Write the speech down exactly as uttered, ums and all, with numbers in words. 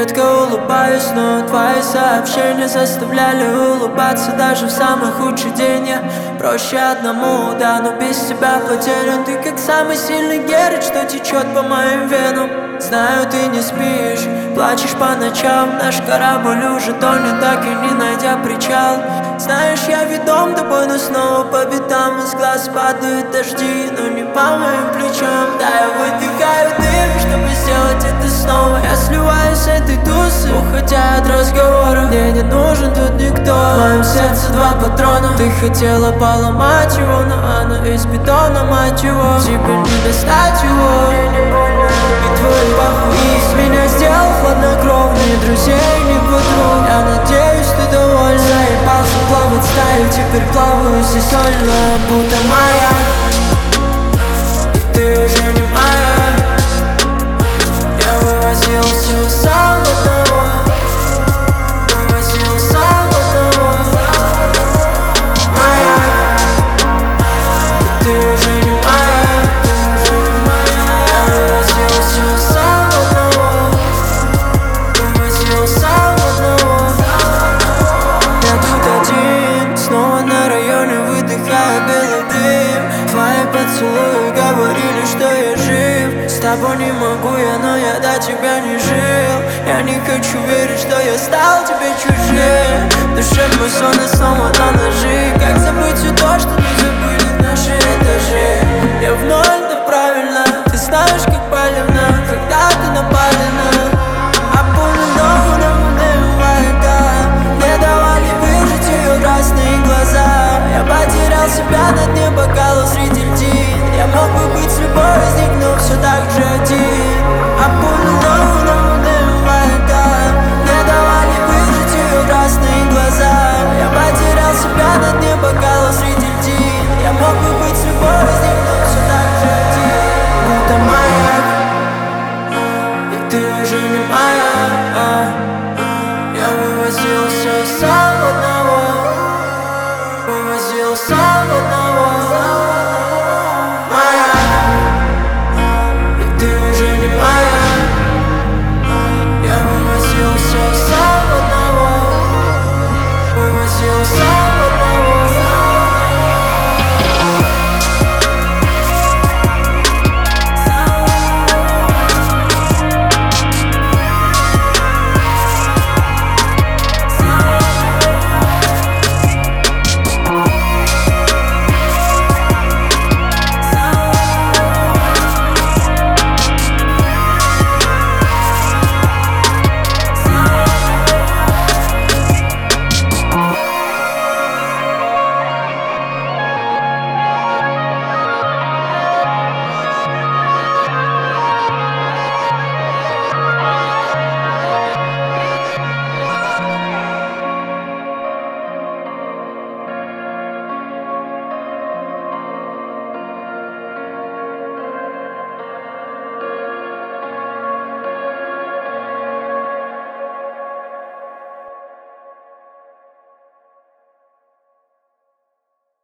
редко улыбаюсь, но твои сообщения заставляли улыбаться даже в самый худший день. Я проще одному, да, но без тебя потерян. Ты как самый сильный герой, что течет по моим венам. Знаю, ты не спишь, плачешь по ночам. Наш корабль уже тонет, так и не найдя причал. Знаешь, я ведом тобой, но снова по пятам. Из глаз падают дожди, но не по моим плечам. Да, я выдыхаю дым, чтобы сделать это снова. Я сливаюсь с этой тусой, уходя от разговора. Мне не нужен тут никто, в моем сердце два патрона. Ты хотела поломать его, но оно из бетона, мать его. Тебе не достать его, и твой похуй из меня сделал хладнокровный. Друзей не подруг, я надеюсь, ты довольна. Заебался плавать в стае, теперь плаваю здесь сольно, будто моя. Ты уже не моя. Я вывозил всю сам одного, вывозил сам одного. Моя. Ты уже не моя, ты уже не моя. Я вывозил всю сам одного, вывозил сам одного. Я тут один, снова на районе, выдыхая белый дым. Твои поцелуи говорили, что я жив. С тобой не могу я, но я до тебя не жил. Я не хочу верить, что я стал тебе чужим. В душе мой сон и снова